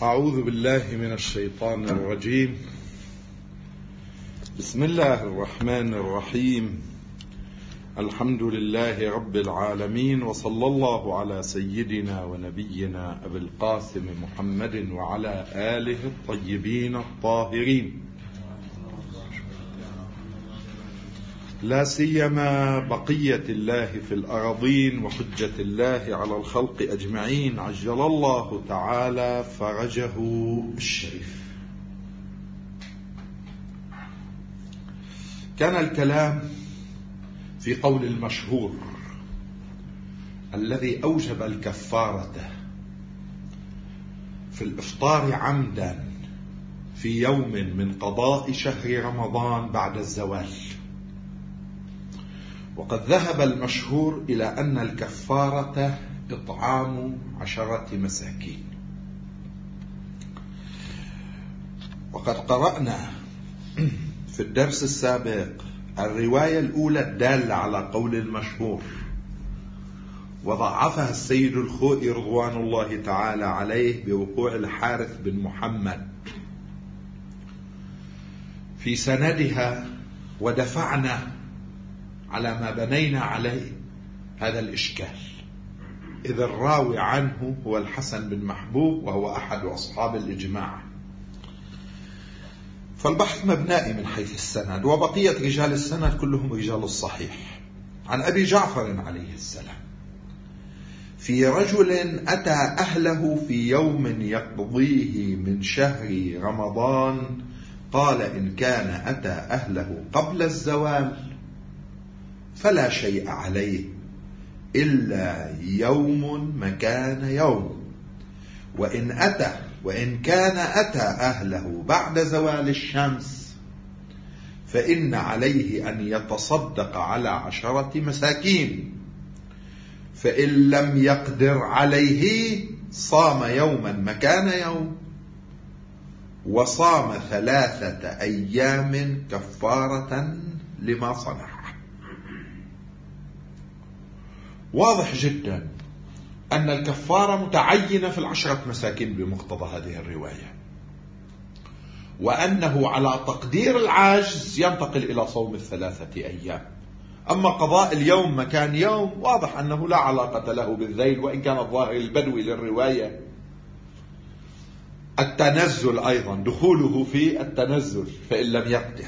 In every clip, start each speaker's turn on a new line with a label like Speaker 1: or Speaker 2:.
Speaker 1: أعوذ بالله من الشيطان الرجيم. بسم الله الرحمن الرحيم. الحمد لله رب العالمين، وصلى الله على سيدنا ونبينا أبي القاسم محمد وعلى آله الطيبين الطاهرين، لا سيما بقية الله في الأراضين وحجة الله على الخلق أجمعين، عجل الله تعالى فرجه الشريف. كان الكلام في قول المشهور الذي أوجب الكفارة في الإفطار عمدا في يوم من قضاء شهر رمضان بعد الزوال. وقد ذهب المشهور إلى أن الكفارة إطعام 10 مساكين. وقد قرأنا في الدرس السابق الرواية الأولى الدالة على قول المشهور، وضعفها السيد الخوئي رضوان الله تعالى عليه بوقوع الحارث بن محمد في سندها، ودفعنا على ما بنينا عليه هذا الإشكال، إذ الراوي عنه هو الحسن بن محبوب وهو أحد أصحاب الإجماع. فالبحث مبنائي من حيث السند، وبقية رجال السند كلهم رجال الصحيح. عن أبي جعفر عليه السلام في رجل أتى أهله في يوم يقضيه من شهر رمضان، قال إن كان أتى أهله قبل الزوال فلا شيء عليه إلا يوم مكان يوم، وإن كان أتى أهله بعد زوال الشمس فإن عليه أن يتصدق على 10 مساكين، فإن لم يقدر عليه صام يوما مكان يوم، وصام 3 أيام كفارة لما صنع. واضح جدا أن الكفارة متعينة في 10 مساكين بمقتضى هذه الرواية، وأنه على تقدير العاجز ينتقل إلى صوم 3 أيام. أما قضاء اليوم مكان يوم واضح أنه لا علاقة له بالذيل، وإن كان الظاهر البدوي للرواية التنزل أيضا، دخوله في التنزل فإن لم يقدر،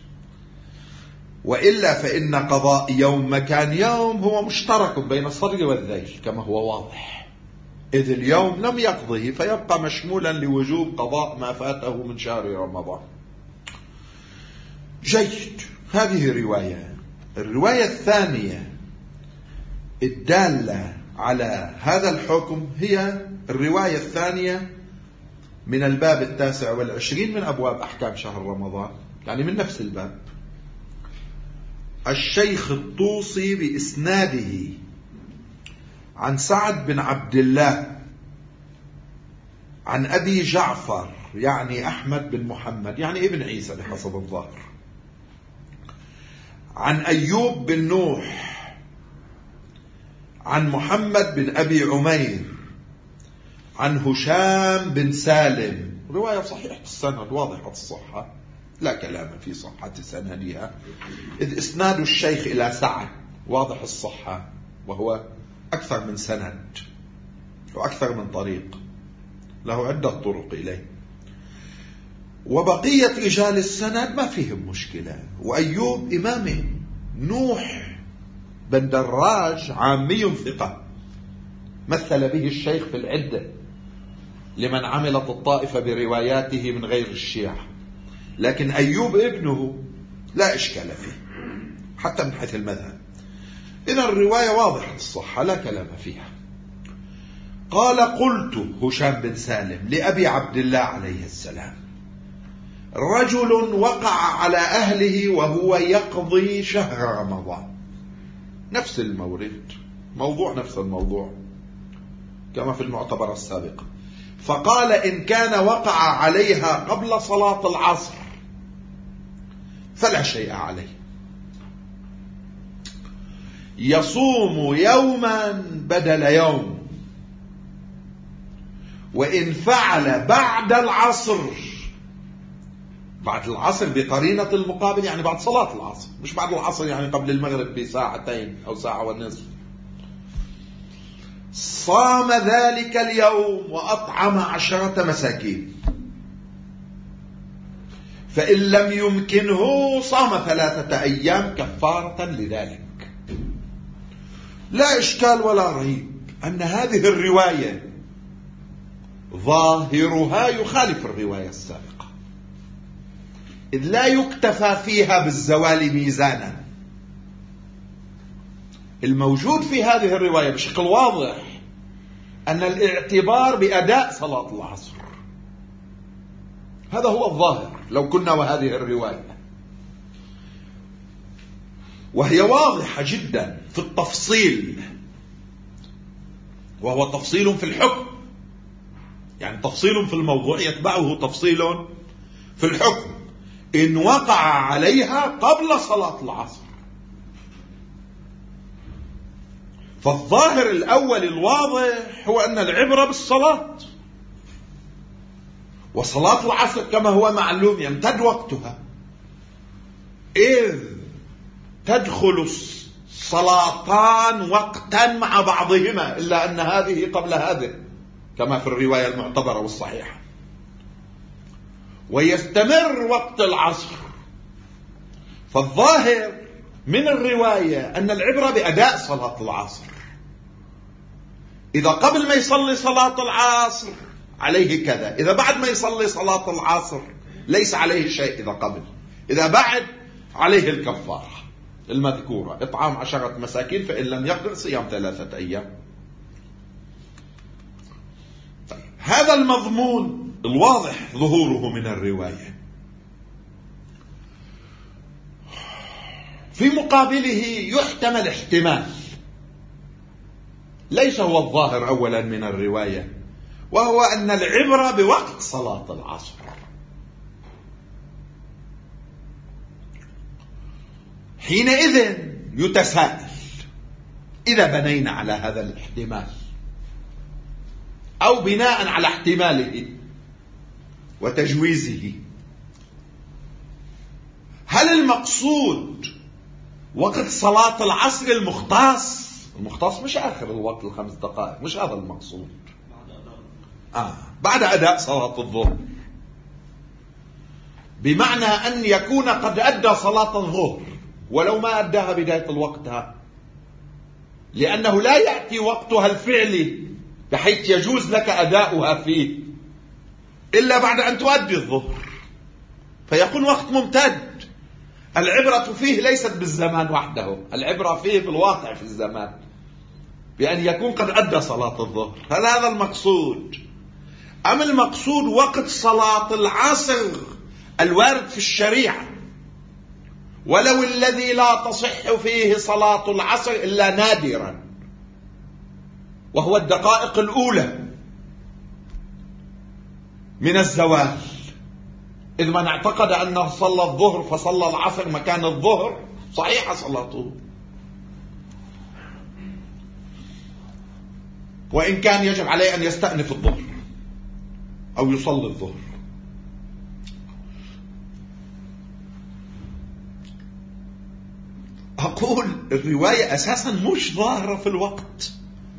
Speaker 1: وإلا فإن قضاء يوم مكان يوم هو مشترك بين الصدر والذيل كما هو واضح، إذ اليوم لم يقضه فيبقى مشمولا لوجوب قضاء ما فاته من شهر رمضان. جيد، هذه رواية. الرواية الثانية الدالة على هذا الحكم هي الرواية الثانية من الباب 29 من أبواب أحكام شهر رمضان، يعني من نفس الباب. الشيخ الطوسي بإسناده عن سعد بن عبد الله عن أبي جعفر يعني أحمد بن محمد يعني ابن عيسى بحسب الظاهر، عن أيوب بن نوح عن محمد بن أبي عمير عن هشام بن سالم. رواية صحيحة السند واضحة الصحة، لا كلام في صحة سندها، إذ إسناد الشيخ إلى سعد واضح الصحة، وهو أكثر من سند وأكثر من طريق، له عدة طرق إليه. وبقية رجال السند ما فيهم مشكلة، وأيوب إمامه. نوح بن دراج عامي ثقة مثل به الشيخ في العدة لمن عملت الطائفة برواياته من غير الشيعة، لكن أيوب ابنه لا إشكال فيه حتى من حيث المذهب. إذا الرواية واضحة الصحة لا كلام فيها. قال قلت هشام بن سالم لأبي عبد الله عليه السلام رجل وقع على أهله وهو يقضي شهر رمضان، نفس المورد، موضوع نفس الموضوع كما في المعتبر السابق. فقال إن كان وقع عليها قبل صلاة العصر فلا شيء عليه، يصوم يوما بدل يوم، وإن فعل بعد العصر، بعد العصر بقرينة المقابل يعني بعد صلاة العصر، مش بعد العصر يعني قبل المغرب بساعتين أو ساعة ونصف، صام ذلك اليوم وأطعم 10 مساكين. فإن لم يمكنه صام 3 أيام كفارة لذلك. لا إشكال ولا ريب أن هذه الرواية ظاهرها يخالف الرواية السابقة، إذ لا يكتفى فيها بالزوال ميزانا. الموجود في هذه الرواية بشكل واضح أن الاعتبار بأداء صلاة العصر، هذا هو الظاهر لو كنا وهذه الرواية، وهي واضحة جدا في التفصيل، وهو تفصيل في الحكم، يعني تفصيل في الموضوع يتبعه تفصيل في الحكم، إن وقع عليها قبل صلاة العصر. فالظاهر الأول الواضح هو أن العبرة بالصلاة، وصلاة العصر كما هو معلوم يمتد وقتها، إذ تدخل الصلاتان وقتا مع بعضهما، إلا أن هذه قبل هذه كما في الرواية المعتبرة والصحيحة، ويستمر وقت العصر. فالظاهر من الرواية أن العبرة بأداء صلاة العصر. إذا قبل ما يصلي صلاة العصر عليه كذا، إذا بعد ما يصلي صلاة العصر ليس عليه شيء، إذا قبل، إذا بعد عليه الكفارة المذكورة، إطعام 10 مساكين، فإن لم يقدر صيام 3 أيام. طيب، هذا المضمون الواضح ظهوره من الرواية. في مقابله يحتمل احتمال ليس هو الظاهر أولا من الرواية، وهو أن العبرة بوقت صلاة العصر. حينئذ يتساءل إذا بنينا على هذا الاحتمال أو بناء على احتماله وتجويزه، هل المقصود وقت صلاة العصر المختص مش آخر الوقت 5 دقائق، مش هذا المقصود، بعد أداء صلاة الظهر، بمعنى أن يكون قد أدى صلاة الظهر ولو ما أداها بداية وقتها، لأنه لا يأتي وقتها الفعلي بحيث يجوز لك أداؤها فيه إلا بعد أن تؤدي الظهر، فيكون وقت ممتد. العبرة فيه ليست بالزمان وحده، العبرة فيه بالواقع في الزمان، بأن يكون قد أدى صلاة الظهر. هل هذا المقصود؟ أم المقصود وقت صلاة العصر الوارد في الشريعة، ولو الذي لا تصح فيه صلاة العصر إلا نادرا، وهو الدقائق الأولى من الزوال، إذ من اعتقد أنه صلى الظهر فصلى العصر مكان الظهر صحيحة صلاته، وإن كان يجب عليه أن يستأنف الظهر أو يصلي الظهر. أقول الرواية أساسا مش ظاهرة في الوقت،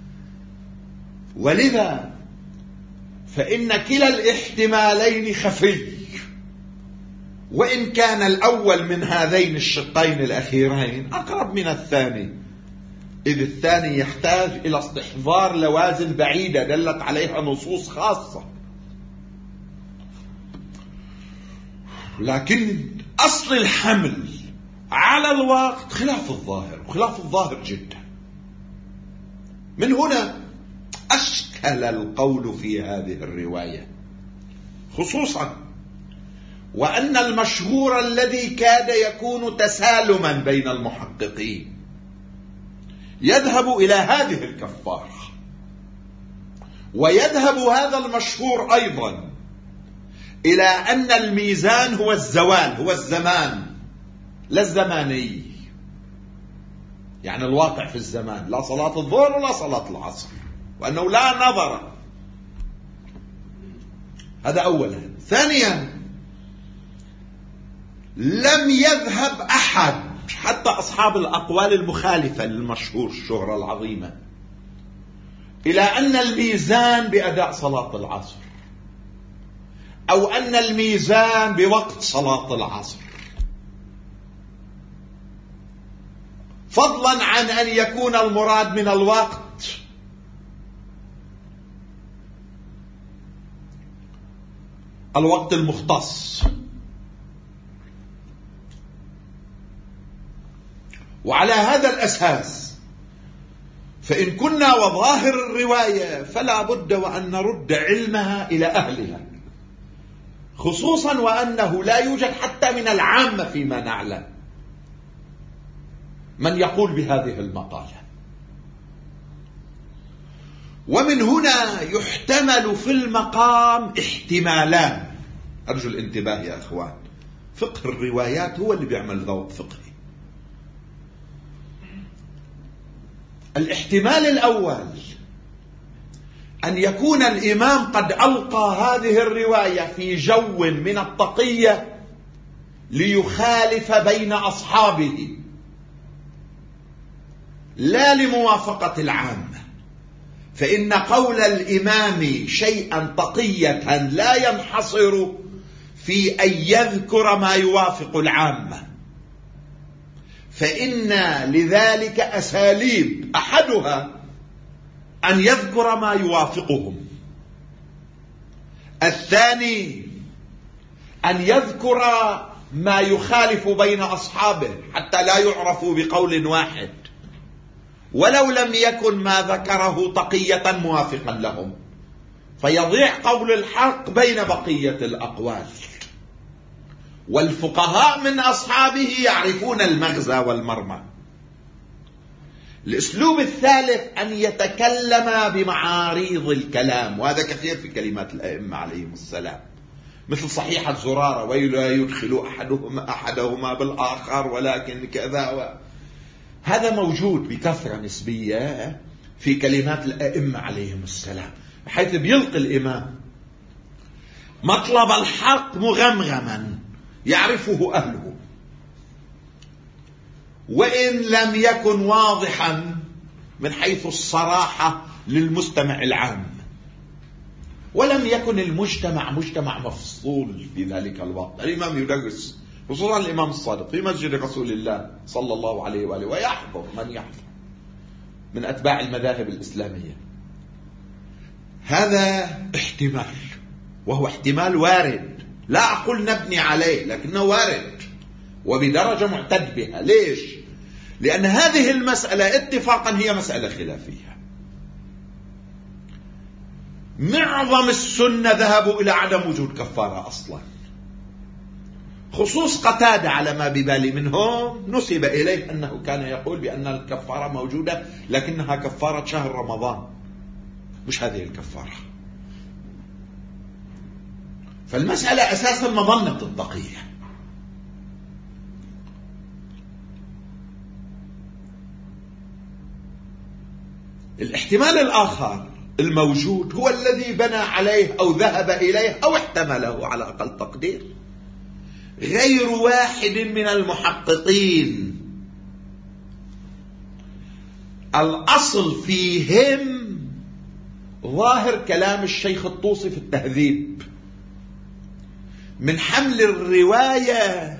Speaker 1: ولذا فإن كلا الاحتمالين خفي، وإن كان الأول من هذين الشقين الأخيرين أقرب من الثاني، إذ الثاني يحتاج إلى استحضار لوازم بعيدة دلت عليها نصوص خاصة. لكن أصل الحمل على الوقت خلاف الظاهر، وخلاف الظاهر جدا. من هنا أشكل القول في هذه الرواية، خصوصا وأن المشهور الذي كاد يكون تسالما بين المحققين يذهب إلى هذه الكفارة، ويذهب هذا المشهور أيضا إلى أن الميزان هو الزوال، هو الزمان، لا الزماني، يعني الواقع في الزمان، لا صلاة الظهر ولا صلاة العصر، وأنه لا نظر هذا أولا. ثانيا، لم يذهب أحد حتى أصحاب الأقوال المخالفة للمشهور الشهرة العظيمة إلى أن الميزان بأداء صلاة العصر أو أن الميزان بوقت صلاة العصر، فضلا عن أن يكون المراد من الوقت الوقت المختص. وعلى هذا الأساس فإن كنا وظاهر الرواية فلا بد وأن نرد علمها إلى أهلها، خصوصا وأنه لا يوجد حتى من العامة فيما نعلم من يقول بهذه المقالة. ومن هنا يحتمل في المقام احتمالان، أرجو الانتباه يا أخوان، فقه الروايات هو اللي بيعمل ذوق فقهي. الاحتمال الأول أن يكون الإمام قد ألقى هذه الرواية في جو من التقية ليخالف بين أصحابه لا لموافقة العامة، فإن قول الإمام شيئا تقية لا ينحصر في أن يذكر ما يوافق العامة، فإن لذلك أساليب، أحدها أن يذكر ما يوافقهم، الثاني أن يذكر ما يخالف بين أصحابه حتى لا يعرفوا بقول واحد، ولو لم يكن ما ذكره تقية موافقا لهم، فيضيع قول الحق بين بقية الأقوال. والفقهاء من أصحابه يعرفون المغزى والمرمى. الأسلوب الثالث أن يتكلم بمعاريض الكلام، وهذا كثير في كلمات الأئمة عليهم السلام، مثل صحيح الزرارة ولا يدخل أحدهما بالآخر ولكن كذا هذا موجود بكثرة نسبية في كلمات الأئمة عليهم السلام، حيث بيلقي الإمام مطلب الحق مغمغما يعرفه أهله، وإن لم يكن واضحا من حيث الصراحة للمستمع العام، ولم يكن المجتمع مجتمع مفصول في ذلك الوقت. الإمام يدرس، خصوصا الإمام الصادق، في مسجد رسول الله صلى الله عليه وآله، ويحضر من يحضر من أتباع المذاهب الإسلامية. هذا احتمال، وهو احتمال وارد، لا أقول نبني عليه، لكنه وارد وبدرجة معتد بها. ليش؟ لأن هذه المسألة اتفاقا هي مسألة خلافية. معظم السنة ذهبوا إلى عدم وجود كفارة أصلا، خصوص قتادة على ما ببالي منهم نسب إليه أنه كان يقول بأن الكفارة موجودة لكنها كفارة شهر رمضان، مش هذه الكفارة. فالمسألة أساسا مظنة التقية. الاحتمال الآخر الموجود هو الذي بنى عليه أو ذهب إليه أو احتمله على أقل تقدير غير واحد من المحققين، الأصل فيهم ظاهر كلام الشيخ الطوسي في التهذيب من حمل الرواية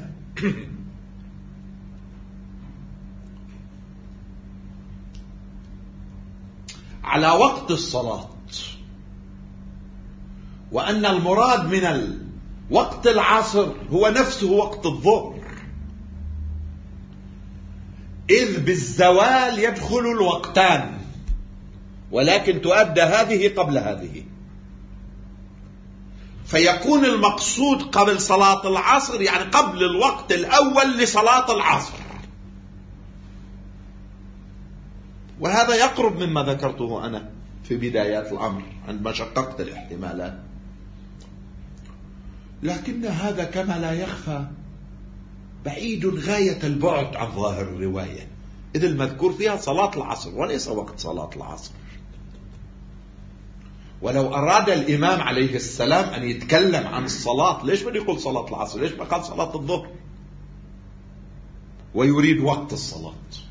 Speaker 1: على وقت الصلاة، وأن المراد من وقت العصر هو نفسه وقت الظهر، إذ بالزوال يدخل الوقتان، ولكن تؤدى هذه قبل هذه، فيكون المقصود قبل صلاة العصر يعني قبل الوقت الأول لصلاة العصر. وهذا يقرب مما ذكرته أنا في بدايات الأمر عندما شققت الاحتمالات، لكن هذا كما لا يخفى بعيد غاية البعد عن ظاهر الرواية، إذ المذكور فيها صلاة العصر وليس وقت صلاة العصر. ولو أراد الإمام عليه السلام أن يتكلم عن الصلاة، ليش بده يقول صلاة العصر؟ ليش ما قال صلاة الظهر؟ ويريد وقت الصلاة.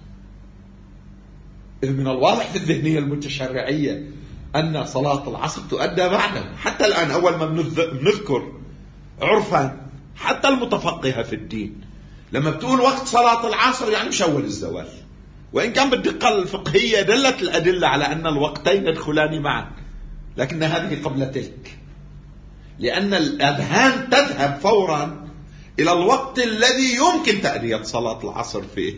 Speaker 1: إذ من الواضح في الذهنية المتشرعية أن صلاة العصر تؤدى بعده. حتى الآن أول ما بنذكر عرفا حتى المتفقهة في الدين لما بتقول وقت صلاة العصر يعني مش أول الزوال، وإن كان بالدقة الفقهية دلت الأدلة على أن الوقتين يدخلان معا، لكن هذه قبل تلك، لأن الأذهان تذهب فورا إلى الوقت الذي يمكن تأدية صلاة العصر فيه،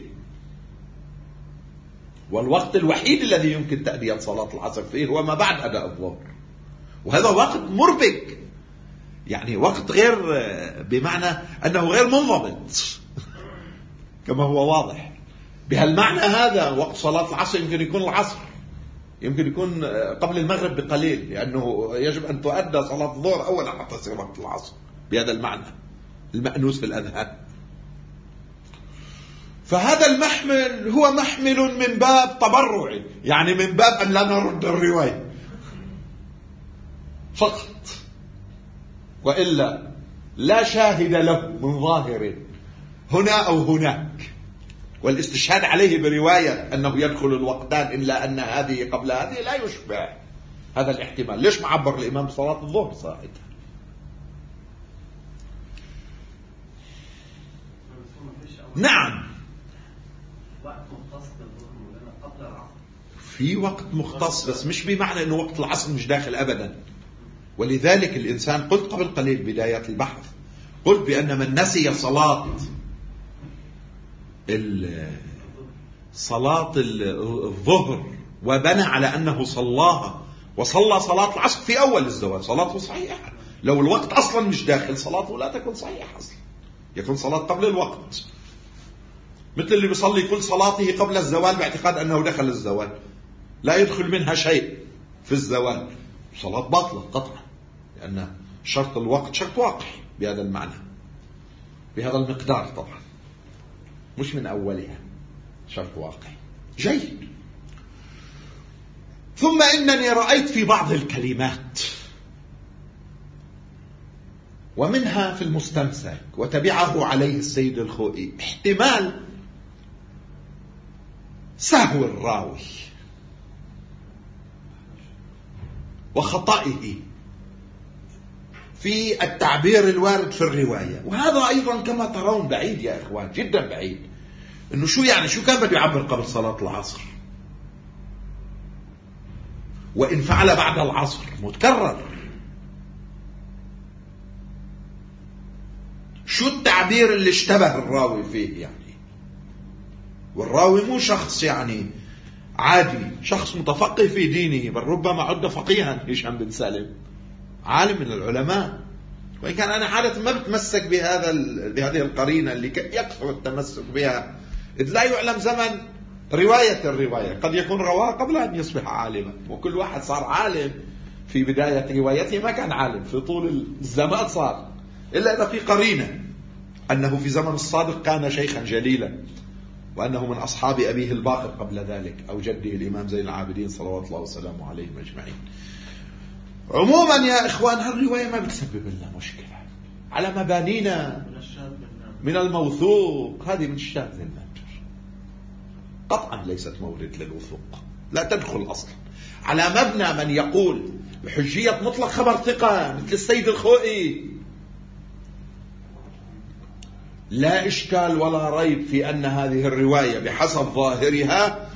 Speaker 1: والوقت الوحيد الذي يمكن تأدية صلاة العصر فيه هو ما بعد أداء الظهر، وهذا وقت مربك، يعني وقت غير، بمعنى أنه غير منضبط كما هو واضح. بهالمعنى هذا وقت صلاة العصر يمكن يكون العصر، يمكن يكون قبل المغرب بقليل، لأنه يجب أن تؤدى صلاة الظهر أولا حتى تصير وقت العصر، بهذا المعنى المأنوس في الأذهان. فهذا المحمل هو محمل من باب تبرعي، يعني من باب أن لا نرد الرواية فقط، وإلا لا شاهد له من ظاهر هنا أو هناك، والاستشهاد عليه برواية أنه يدخل الوقتان إلا أن هذه قبل هذه لا يشبع هذا الاحتمال. ليش معبر الإمام بصلاة الظهر ساعتها؟ نعم في وقت مختص، بس مش بمعنى أنه وقت العصر مش داخل أبدا. ولذلك الإنسان، قلت قبل قليل بداية البحث، قلت بأن من نسي صلاة الظهر وبنى على أنه صلاها وصلى صلاة العصر في أول الزواج، صلاته صحيحة. لو الوقت أصلا مش داخل صلاته لا تكون صحيحة أصلا، يكون صلاة قبل الوقت، مثل اللي بيصلي كل صلاته قبل الزوال باعتقاد أنه دخل الزوال، لا يدخل منها شيء في الزوال، صلاة باطلة قطعا، لأن شرط الوقت شرط واقع بهذا المعنى، بهذا المقدار طبعا، مش من أولها، شرط واقع. جيد. ثم إنني رأيت في بعض الكلمات، ومنها في المستمسك وتبعه عليه السيد الخوئي، احتمال سهو الراوي وخطئه في التعبير الوارد في الرواية، وهذا أيضا كما ترون بعيد يا إخوان، جدا بعيد. إنه شو يعني، شو كان بده يعبر قبل صلاة العصر؟ وإن فعل بعد العصر متكرر. شو التعبير اللي اشتبه الراوي فيه يعني؟ والراوي مو شخص يعني عادي، شخص متفقه في دينه، بل ربما عد فقيها هشام بن سالم، عالم من العلماء. وإن كان أنا عادة ما بتمسك بهذه القرينة اللي يكثر التمسك بها، إذ لا يعلم زمن رواية الرواية، قد يكون رواه قبل أن يصبح عالما، وكل واحد صار عالم في بداية روايته ما كان عالم في طول الزمان صار، إلا إذا في قرينة أنه في زمن الصادق كان شيخا جليلا، وأنه من أصحاب أبيه الباقر قبل ذلك أو جده الإمام زين العابدين صلوات الله وسلامه عليهم أجمعين. عموما يا إخوان هالرواية ما بتسبب لنا مشكلة على مبانينا من الموثوق، هذه من الشاذ للنادر قطعا، ليست مورد للوثوق، لا تدخل أصلا على مبنى من يقول بحجية مطلق خبر ثقة مثل السيد الخوئي. لا إشكال ولا ريب في أن هذه الرواية بحسب ظاهرها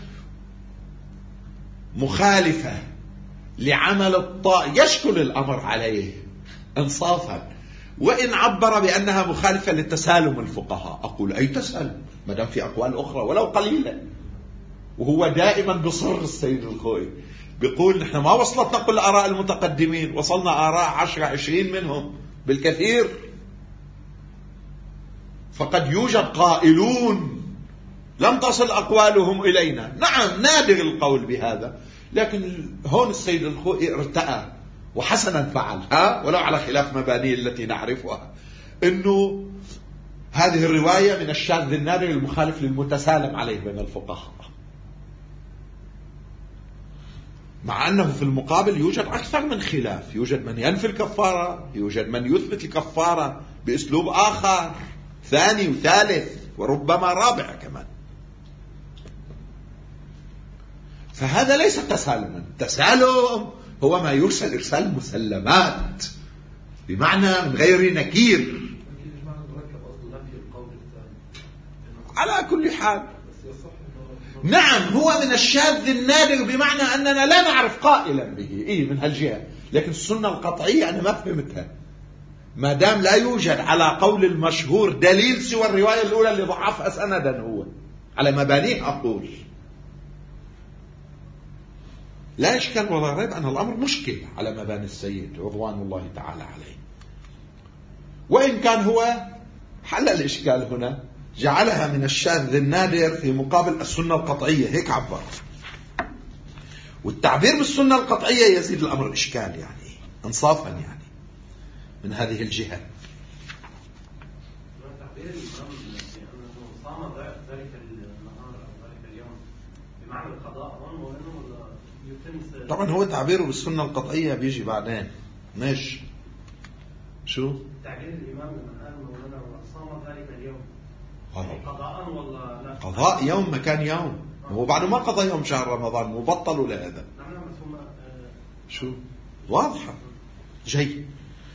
Speaker 1: مخالفة لعمل يشكل الأمر عليه إنصافا، وإن عبر بأنها مخالفة للتسالم الفقهاء، أقول أي تسالم ما دام في أقوال أخرى ولو قليلة. وهو دائما بصر السيد الخوئي بيقول نحن ما وصلتنا كل آراء المتقدمين، وصلنا آراء 10-20 منهم بالكثير، فقد يوجد قائلون لم تصل أقوالهم إلينا. نعم نادر القول بهذا، لكن هون السيد الخوئي ارتأى وحسنا فعل، ولو على خلاف مبانيه التي نعرفها، انه هذه الرواية من الشاذ النادر المخالف للمتسالم عليه بين الفقهاء. مع أنه في المقابل يوجد أكثر من خلاف، يوجد من ينفي الكفارة، يوجد من يثبت الكفارة بأسلوب آخر ثاني وثالث وربما رابع كمان. فهذا ليس تسالما. التسالم هو ما يرسل إرسال مسلمات بمعنى من غير نكير. على كل حال نعم هو من الشاذ النادر بمعنى أننا لا نعرف قائلا به من هالجهة، لكن السنة القطعية أنا ما فهمتها ما دام لا يوجد على قول المشهور دليل سوى الرواية الأولى اللي ضعفها سندا هو على مبانيه. أقول لا إشكال ولا ريب أن الأمر مشكل على مباني السيد رضوان الله تعالى عليه، وإن كان هو حل الإشكال هنا، جعلها من الشاذ النادر في مقابل السنة القطعية، هيك عبر. والتعبير بالسنة القطعية يزيد الأمر إشكال يعني انصافا يعني من هذه الجهة.
Speaker 2: تعبير الإمام أنه صام ذلك النهار أو ذلك اليوم بمعنى القضاء وأنه يتم.
Speaker 1: طبعا هو تعبيره بالسنة القطعية بيجي بعدين. ماشي شو
Speaker 2: تعبير الإمام لما قال مولانا صام ذلك اليوم قضاء ولا لا؟
Speaker 1: قضاء يوم مكان يوم، هو بعد ما قضى يوم شهر رمضان مبطل ولا هذا؟ شو واضحة. جيد.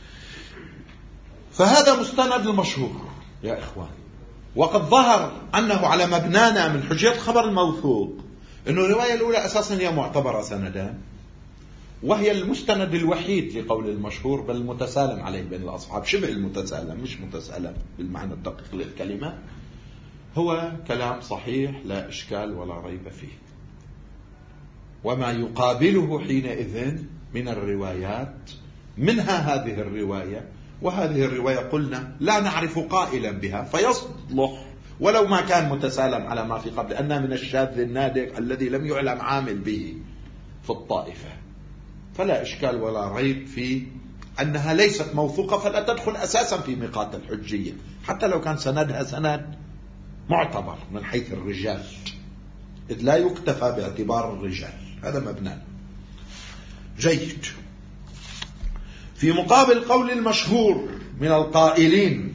Speaker 1: فهذا مستند المشهور يا إخوان، وقد ظهر أنه على مبنانا من حجية الخبر الموثوق أنه الرواية الأولى أساسا هي معتبرة سندان، وهي المستند الوحيد لقول المشهور، بل المتسالم عليه بين الأصحاب، شبه المتسالم مش متسالم بالمعنى الدقيق للكلمة، هو كلام صحيح لا إشكال ولا ريب فيه. وما يقابله حينئذ من الروايات، منها هذه الرواية، وهذه الرواية قلنا لا نعرف قائلا بها فيصلح ولو ما كان متسالم على ما في قبل، أنها من الشاذ النادر الذي لم يعلم عامل به في الطائفة، فلا إشكال ولا ريب في أنها ليست موثوقة، فلا تدخل أساسا في ميقات الحجية حتى لو كان سندها سند معتبر من حيث الرجال، إذ لا يكتفى باعتبار الرجال. هذا مبنى جيد. في مقابل قول المشهور من القائلين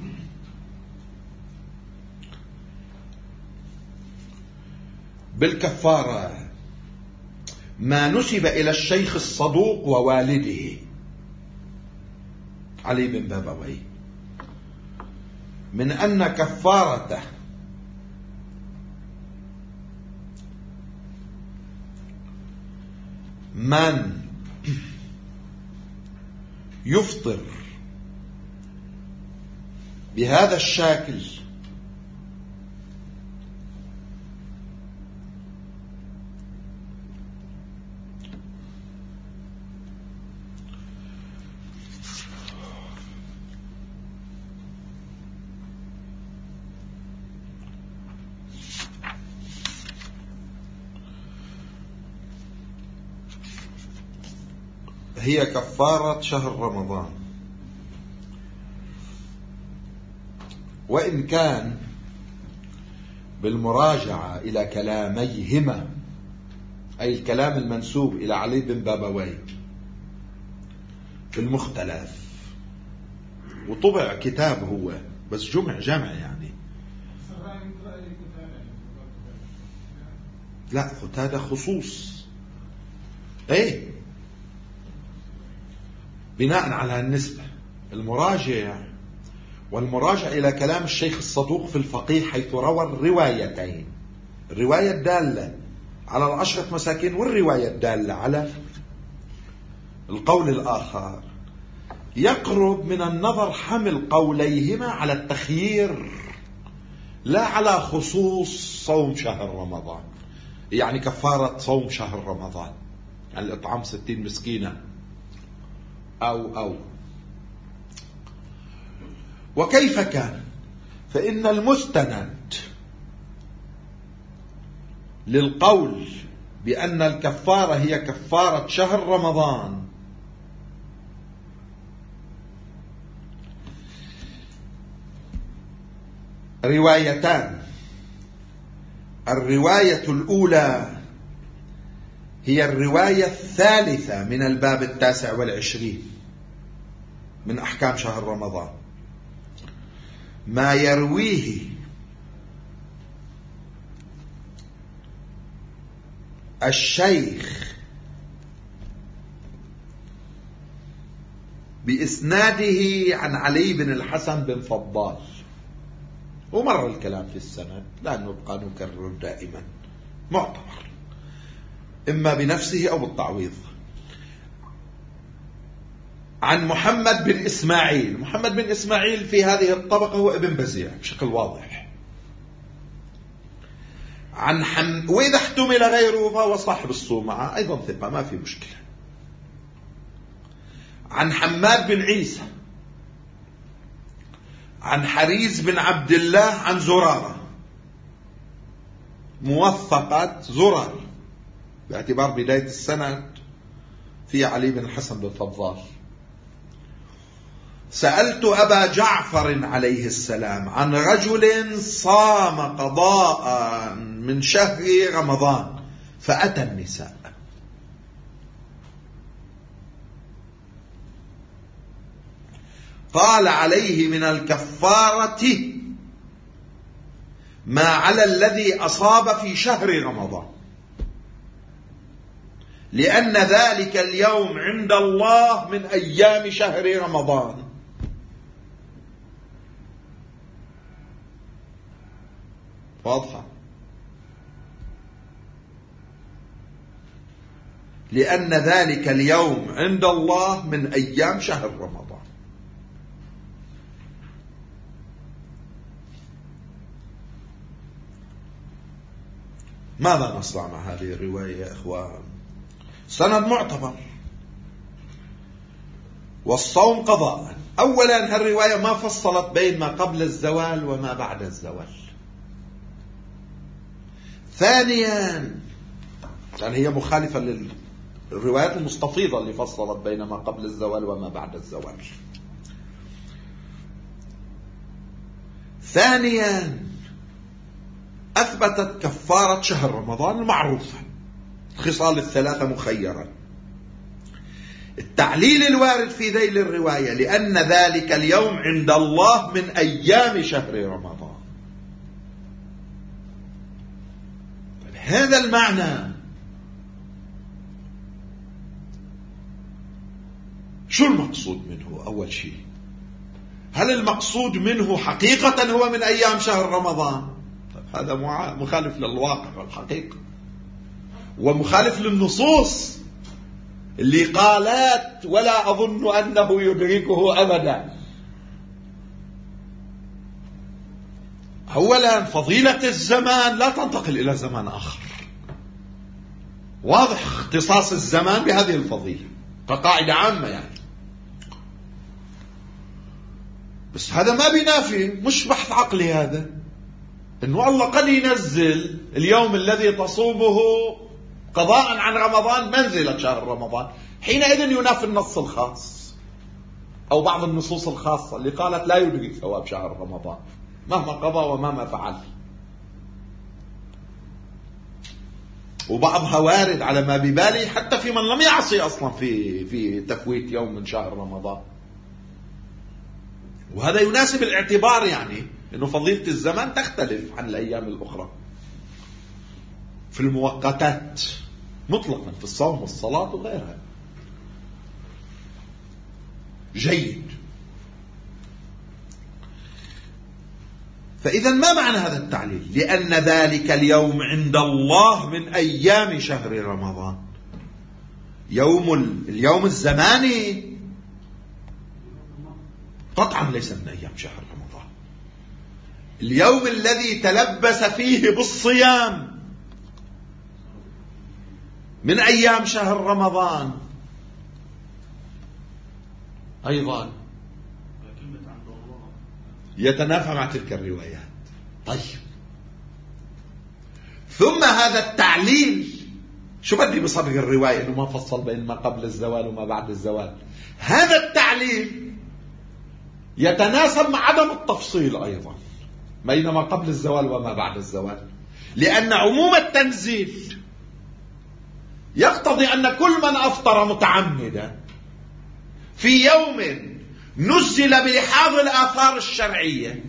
Speaker 1: بالكفارة ما نسب إلى الشيخ الصدوق ووالده علي بن بابوي من أن كفارته من يفطر بهذا الشكل هي كفارة شهر رمضان. وإن كان بالمراجعة إلى كلاميهما، أي الكلام المنسوب إلى علي بن بابوي في المختلف، وطبع كتاب هو بس جمع يعني، لا هذا خصوص ايه بناء على النسبة المراجع، والمراجع إلى كلام الشيخ الصدوق في الفقيه حيث روى الروايتين، الرواية الدالة على العشرة مساكين والرواية الدالة على القول الآخر، يقرب من النظر حمل قوليهما على التخيير لا على خصوص صوم شهر رمضان، يعني كفارة صوم شهر رمضان، يعني الإطعام 60 مسكينة أو وكيف كان؟ فإن المستند للقول بأن الكفارة هي كفارة شهر رمضان روايتان. الرواية الأولى هي الرواية الثالثة من الباب 29 من أحكام شهر رمضان، ما يرويه الشيخ بإسناده عن علي بن الحسن بن فضال، ومر الكلام في السند لا نبقى نكرر دائما، معتبر إما بنفسه أو بالتعويض، عن محمد بن إسماعيل. محمد بن إسماعيل في هذه الطبقة هو ابن بزيع بشكل واضح. وإذا احتمل غيره فهو صاحب الصومعة أيضا ثقة، ما في مشكلة. عن حماد بن عيسى عن حريز بن عبد الله عن زرارة، موثقة زرار باعتبار بداية السند في علي بن الحسن بن فضال. سألت أبا جعفر عليه السلام عن رجل صام قضاء من شهر رمضان فأتى النساء، قال عليه من الكفارة ما على الذي أصاب في شهر رمضان، لأن ذلك اليوم عند الله من أيام شهر رمضان. واضحة؟ لأن ذلك اليوم عند الله من أيام شهر رمضان. ماذا نصنع مع هذه الرواية يا إخوان؟ سند معتبر، والصوم قضاء. أولا الرواية ما فصلت بين ما قبل الزوال وما بعد الزوال. ثانيا يعني هي مخالفة للروايات المستفيضة اللي فصلت بين ما قبل الزوال وما بعد الزوال. ثانيا أثبتت كفارة شهر رمضان المعروفة، الخصال الثلاثة مخيرا. التعليل الوارد في ذيل الرواية لأن ذلك اليوم عند الله من أيام شهر رمضان. هذا المعنى شو المقصود منه؟ أول شيء، هل المقصود منه حقيقة هو من أيام شهر رمضان؟ هذا مخالف للواقع والحقيقة، ومخالف للنصوص اللي قالت ولا أظن أنه يدركه أبدا. أولا فضيلة الزمان لا تنتقل إلى زمان آخر، واضح اختصاص الزمان بهذه الفضيلة كقاعدة عامة يعني. بس هذا ما بينافي، مش بحث عقلي هذا، إنه الله قد ينزل اليوم الذي تصومه قضاء عن رمضان منزلة شهر رمضان، حينئذ ينافي النص الخاص أو بعض النصوص الخاصة اللي قالت لا يدرك ثواب شهر رمضان مهما قضى ومهما فعل. وبعضها وارد على ما ببالي حتى في من لم يعصي أصلا في تفويت يوم من شهر رمضان. وهذا يناسب الاعتبار، يعني إنه فضيلة الزمان تختلف عن الأيام الأخرى في الموقتات مطلقا، في الصوم والصلاة وغيرها. جيد. فإذا ما معنى هذا التعليل؟ لأن ذلك اليوم عند الله من أيام شهر رمضان. اليوم الزماني قطعا ليس من أيام شهر رمضان. اليوم الذي تلبس فيه بالصيام من أيام شهر رمضان أيضا يتنافى مع تلك الروايات. طيب، ثم هذا التعليل شو بدي بصدق الرواية إنه ما فصل بين ما قبل الزوال وما بعد الزوال؟ هذا التعليل يتناسب مع عدم التفصيل أيضا بين ما قبل الزوال وما بعد الزوال، لأن عموم التنزيل يقتضي أن كل من أفطر متعمدا في يوم نزل بلحاظ الآثار الشرعية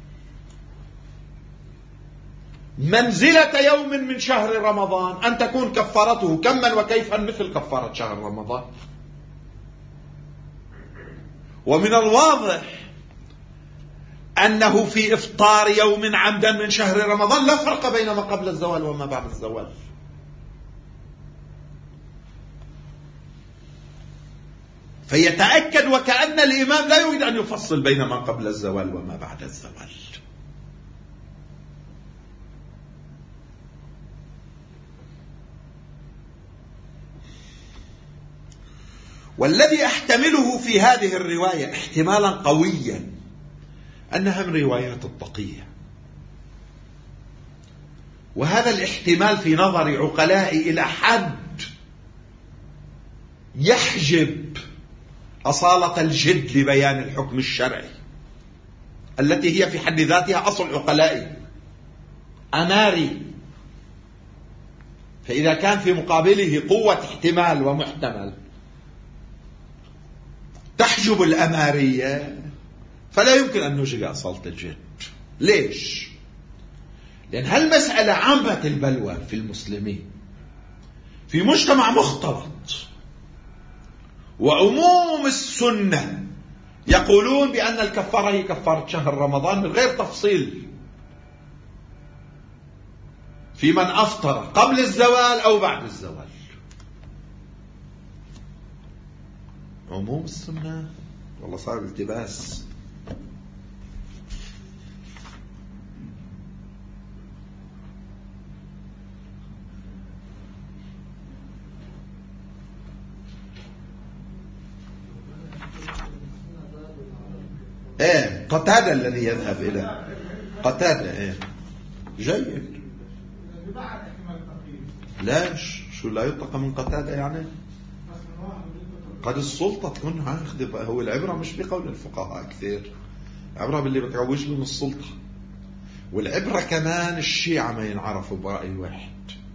Speaker 1: منزلة يوم من شهر رمضان أن تكون كفارته كما وكيفا مثل كفارة شهر رمضان. ومن الواضح أنه في إفطار يوم عمدا من شهر رمضان لا فرق بين ما قبل الزوال وما بعد الزوال. فيتأكد وكأن الإمام لا يريد أن يفصل بين ما قبل الزوال وما بعد الزوال. والذي أحتمله في هذه الرواية احتمالا قويا أنها من روايات التقية، وهذا الاحتمال في نظر عقلائي إلى حد يحجب أصالة الجد لبيان الحكم الشرعي التي هي في حد ذاتها أصل عقلائي أماري. فإذا كان في مقابله قوة احتمال ومحتمل تحجب الأمارية فلا يمكن أن نوجد أصالة الجد. ليش؟ لأن هالمسألة عامة البلوى في المسلمين في مجتمع مختلط، وعموم السنة يقولون بأن الكفارة هي كفارة شهر رمضان من غير تفصيل في من أفطر قبل الزوال أو بعد الزوال. عموم السنة والله صار التباس. قتادة الذي يذهب إلى قتادة. جيد. لاش شو لا يطلق من قتادة يعني قد السلطة تكون هو العبرة مش بقول الفقهاء كثير، العبرة باللي بتروج له من السلطة، والعبرة كمان الشيعة ما ينعرفوا برأي واحد.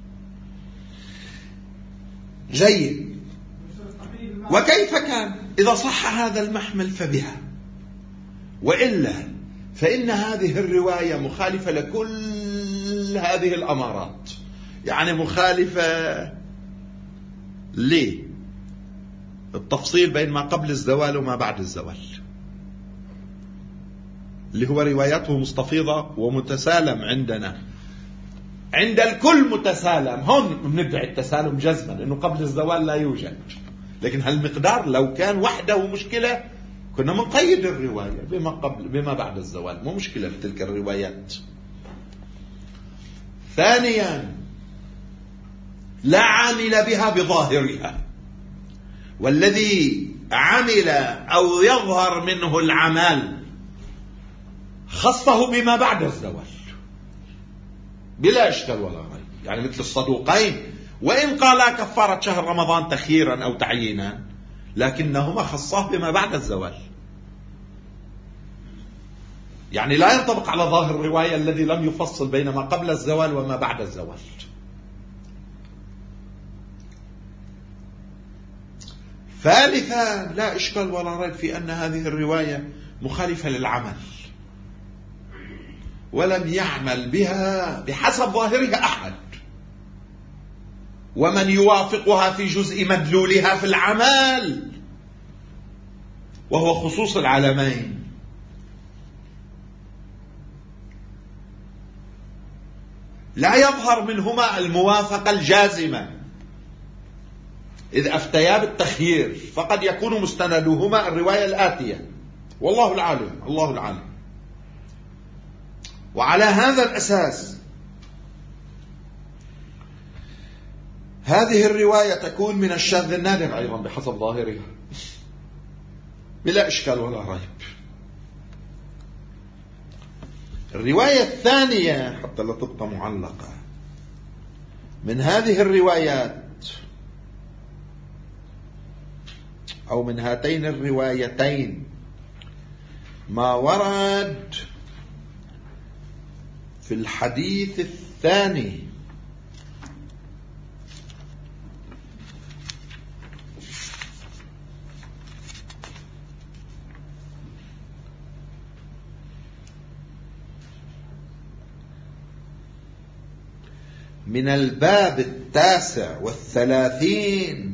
Speaker 1: جيد. وكيف كان إذا صح هذا المحمل فبها، وإلا فإن هذه الرواية مخالفة لكل هذه الأمارات، يعني مخالفة ليه التفصيل بين ما قبل الزوال وما بعد الزوال اللي هو رواياته مستفيضة ومتسالم عندنا، عند الكل متسالم. هون بندعي التسالم جزما انه قبل الزوال لا يوجد، لكن هالمقدار لو كان وحده مشكلة كنا منقيد الرواية بما بعد الزوال، مو مشكلة في تلك الروايات. ثانيا لا عامل بها بظاهرها، والذي عمل أو يظهر منه العمل خصه بما بعد الزوال بلا إشكال ولا ريب، يعني مثل الصدوقين وإن قالا كفارة شهر رمضان تخييرا أو تعيينا لكنهما خصاه بما بعد الزوال، يعني لا ينطبق على ظاهر الرواية الذي لم يفصل بين ما قبل الزوال وما بعد الزوال. ثالثا لا إشكال ولا ريب في أن هذه الرواية مخالفة للعمل، ولم يعمل بها بحسب ظاهرها أحد، ومن يوافقها في جزء مدلولها في العمل وهو خصوص العالمين لا يظهر منهما الموافقة الجازمة، إذ أفتيا بالتخيير فقد يكون مستندهما الرواية الآتية، والله العالم الله العالم. وعلى هذا الأساس هذه الرواية تكون من الشاذ النادر أيضا بحسب ظاهرها بلا إشكال ولا ريب. الرواية الثانية حتى لا تبقى معلقة من هذه الروايات أو من هاتين الروايتين ما ورد في الحديث الثاني من الباب 39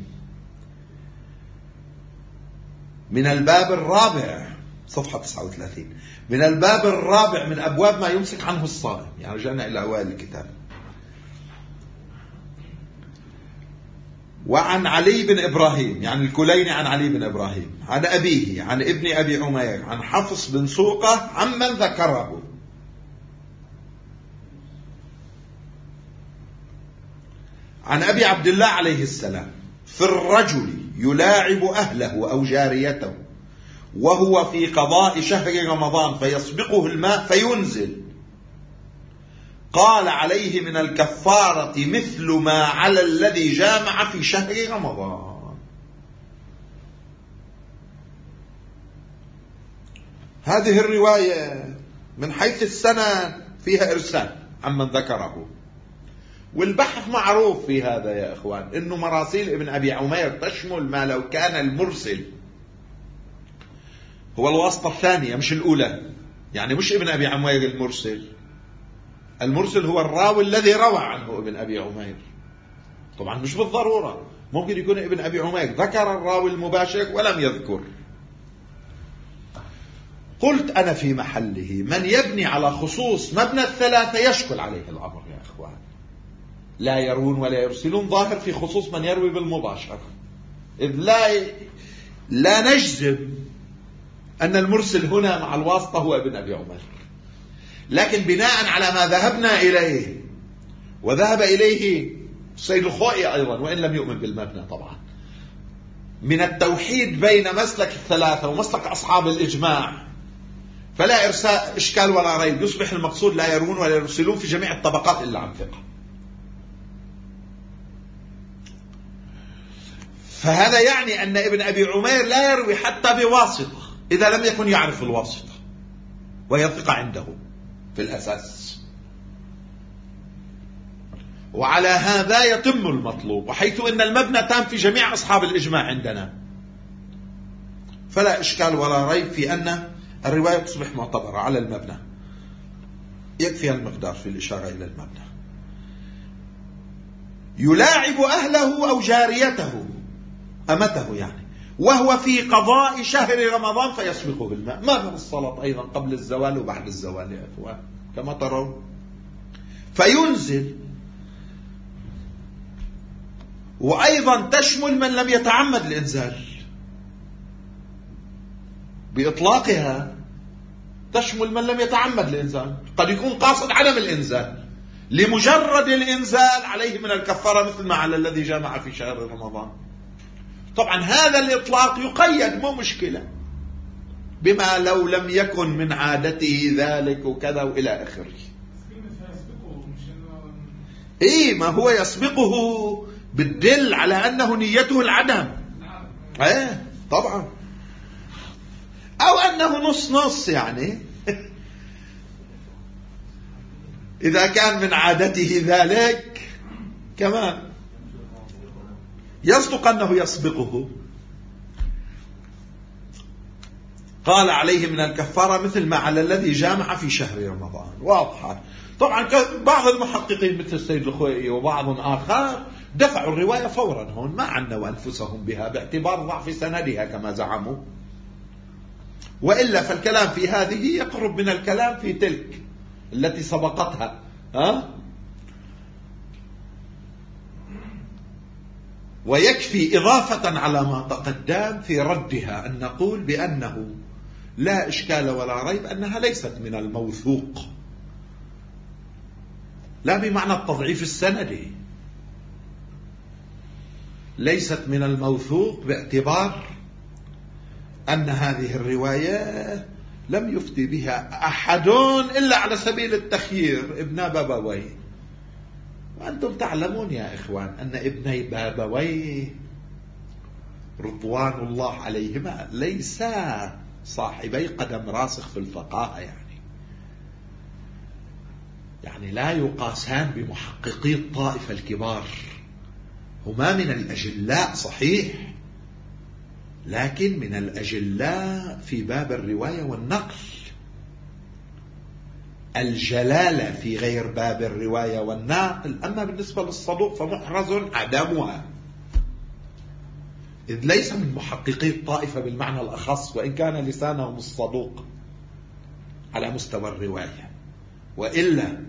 Speaker 1: من الباب الرابع صفحة 39 من الباب الرابع من أبواب ما يمسك عنه الصائم. يعني رجعنا إلى أوائل الكتاب. وعن علي بن إبراهيم، يعني الكليني عن علي بن إبراهيم عن أبيه عن ابن أبي عمير عن حفص بن سوقة عمن ذكره. عن أبي عبد الله عليه السلام في الرجل يلاعب أهله أو جاريته وهو في قضاء شهر رمضان فيسبقه الماء فينزل، قال عليه من الكفارة مثل ما على الذي جامع في شهر رمضان. هذه الرواية من حيث السند فيها إرسال عمن ذكره، والبحث معروف في هذا يا إخوان، إنه مراسيل ابن أبي عمير تشمل ما لو كان المرسل هو الواسطة الثانية مش الأولى. يعني مش ابن أبي عمير المرسل هو الراوي الذي روى عنه ابن أبي عمير. طبعا مش بالضرورة، ممكن يكون ابن أبي عمير ذكر الراوي المباشر ولم يذكر. قلت أنا في محله من يبني على خصوص مبنى الثلاثة يشكل عليه الأمر يا إخوان. لا يروون ولا يرسلون ظاهر في خصوص من يروي بالمباشرة، إذ لا نجزم أن المرسل هنا مع الواسطة هو ابن أبي عمير، لكن بناء على ما ذهبنا إليه وذهب إليه السيد الخوئي أيضا وإن لم يؤمن بالمبنى طبعا من التوحيد بين مسلك الثلاثة ومسلك أصحاب الإجماع، فلا إشكال ولا ريب يصبح المقصود لا يروون ولا يرسلون في جميع الطبقات إلا عن ثقة. فهذا يعني أن ابن أبي عمير لا يروي حتى بواسطة إذا لم يكن يعرف الواسطة ويثق عنده في الأساس. وعلى هذا يتم المطلوب، وحيث أن المبنى تام في جميع أصحاب الإجماع عندنا، فلا إشكال ولا ريب في أن الرواية تصبح معتبرة على المبنى. يكفي المقدار في الإشارة إلى المبنى. يلاعب أهله أو جاريته أمته يعني وهو في قضاء شهر رمضان فيسبقه بالماء. ما في الصلاة أيضا قبل الزوال وبعد الزوال يا أخوان كما ترون، فينزل. وأيضا تشمل من لم يتعمد الإنزال، بإطلاقها تشمل من لم يتعمد الإنزال، قد يكون قاصد عدم الإنزال، لمجرد الإنزال عليه من الكفارة مثل ما على الذي جامع في شهر رمضان. طبعا هذا الإطلاق يقيد مو مشكلة بما لو لم يكن من عادته ذلك وكذا وإلى آخره. إيه ما هو يسبقه بالدل على أنه نيته العدم. إيه طبعا، أو أنه نص نص يعني إذا كان من عادته ذلك كمان يصدق أنه يسبقه. قال عليه من الكفارة مثل ما على الذي جامع في شهر رمضان. واضحة طبعا. بعض المحققين مثل السيد الخوئي وبعض آخر دفعوا الرواية فورا هون، ما عنوا أنفسهم بها باعتبار ضعف سندها كما زعموا، وإلا فالكلام في هذه يقرب من الكلام في تلك التي سبقتها. ويكفي إضافة على ما تقدم في ردها أن نقول بأنه لا إشكال ولا ريب أنها ليست من الموثوق، لا بمعنى التضعيف السندي، ليست من الموثوق باعتبار أن هذه الرواية لم يفتي بها أحد إلا على سبيل التخيير ابن بابويه. وأنتم تعلمون يا إخوان أن ابني بابويه رضوان الله عليهما ليسا صاحبي قدم راسخ في الفقاهة، يعني لا يقاسان بمحققي الطائفة الكبار. هما من الأجلاء صحيح، لكن من الأجلاء في باب الرواية والنقل، الجلالة في غير باب الرواية والناقل. أما بالنسبة للصدوق فمحرز عدمها، إذ ليس من محققي الطائفة بالمعنى الأخص، وإن كان لسانهم الصدوق على مستوى الرواية، وإلا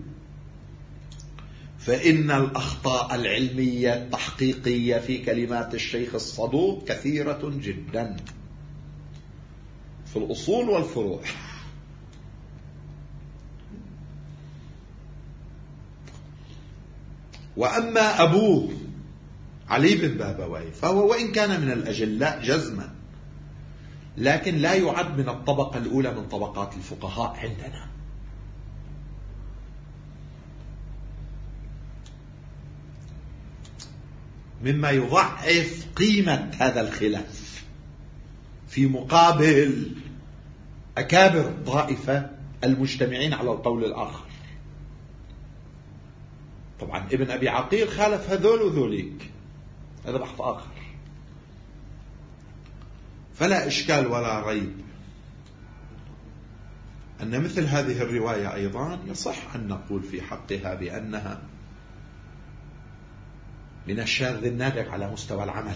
Speaker 1: فإن الأخطاء العلمية التحقيقية في كلمات الشيخ الصدوق كثيرة جدا في الأصول والفروع. وأما أبوه علي بن بابويه فهو وإن كان من الأجلاء جزما، لكن لا يعد من الطبقة الأولى من طبقات الفقهاء عندنا. مما يضعف قيمة هذا الخلاف في مقابل أكابر الطائفة المجتمعين على القول الآخر. طبعا ابن أبي عقيل خالف هذول وذوليك، هذا بحث آخر. فلا إشكال ولا ريب أن مثل هذه الرواية أيضا يصح أن نقول في حقها بأنها من الشاذ النادر على مستوى العمل،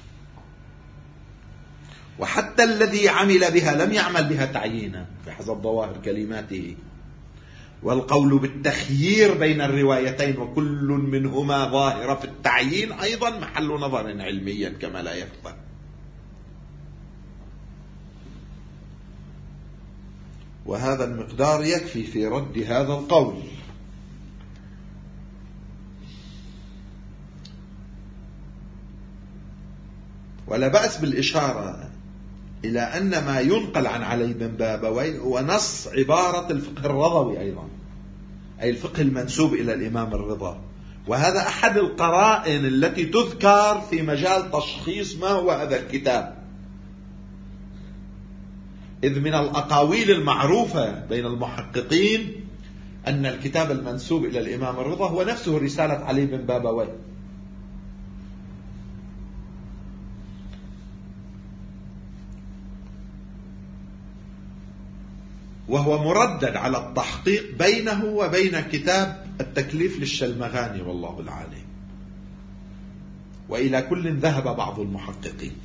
Speaker 1: وحتى الذي عمل بها لم يعمل بها تعيينا بحسب ظواهر كلماته. والقول بالتخيير بين الروايتين وكل منهما ظاهرة في التعيين أيضا محل نظر علميا كما لا يخفى. وهذا المقدار يكفي في رد هذا القول. ولا بأس بالإشارة إلى أن ما ينقل عن علي بن بابويه هو نص عبارة الفقه الرضوي أيضا، أي الفقه المنسوب إلى الإمام الرضا، وهذا أحد القرائن التي تذكر في مجال تشخيص ما هو هذا الكتاب. إذ من الأقاويل المعروفة بين المحققين أن الكتاب المنسوب إلى الإمام الرضا هو نفسه رسالة علي بن بابويه، وهو مردد على التحقيق بينه وبين كتاب التكليف للشلمغاني والله العالم، وإلى كل ذهب بعض المحققين.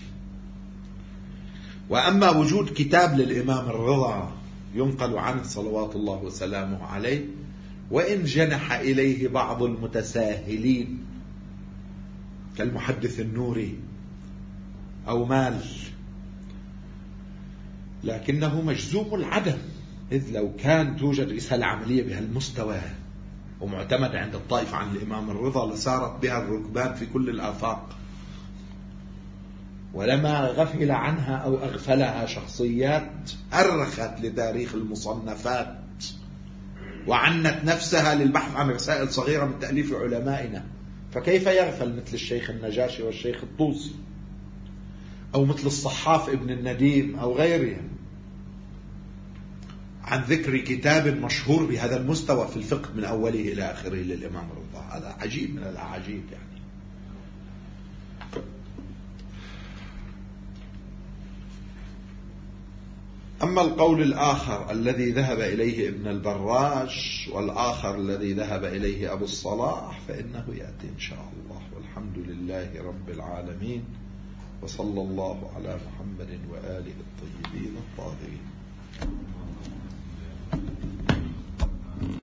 Speaker 1: وأما وجود كتاب للإمام الرضا ينقل عنه صلوات الله وسلامه عليه، وإن جنح إليه بعض المتساهلين كالمحدث النوري أو مال، لكنه مجزوم العدم، إذ لو كان توجد رسالة عملية بهالمستوى ومعتمدة عند الطائفة عن الإمام الرضا لسارت بها الركبان في كل الآفاق، ولما غفل عنها أو أغفلها شخصيات أرخت لتاريخ المصنفات وعنت نفسها للبحث عن رسائل صغيرة من تأليف علمائنا، فكيف يغفل مثل الشيخ النجاشي والشيخ الطوسي أو مثل الصحاف ابن النديم أو غيرهم عن ذكر كتاب مشهور بهذا المستوى في الفقه من أوله إلى آخره للإمام الرضا؟ هذا عجيب من الأعاجيب يعني. أما القول الآخر الذي ذهب إليه ابن البراج والآخر الذي ذهب إليه أبو الصلاح فإنه يأتي إن شاء الله، والحمد لله رب العالمين، وصلى الله على محمد وآله الطيبين.